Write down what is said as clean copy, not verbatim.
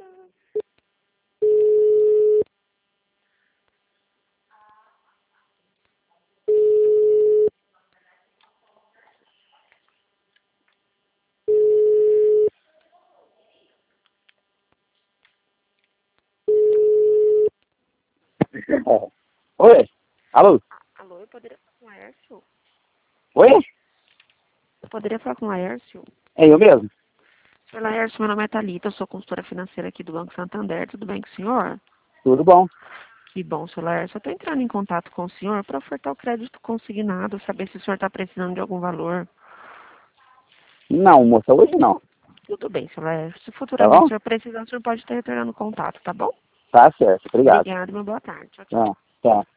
Oi? Alô? Alô, eu poderia falar com o Laércio? Oi? Eu poderia falar com o Laércio? É eu mesmo? Senhor Laércio, meu nome é Thalita, eu sou consultora financeira aqui do Banco Santander. Tudo bem com o senhor? Tudo bom? Que bom, senhor Laércio. Eu estou entrando em contato com o senhor para ofertar o crédito consignado, saber se o senhor está precisando de algum valor. Não, moça, hoje não. Tudo bem, senhor Laércio. Se Tá futuramente o bom? senhor precisar, o senhor pode estar retornando o contato, tá bom? Tá certo, obrigado. Obrigada e uma boa tarde. Tchau, tchau. Tá, tá.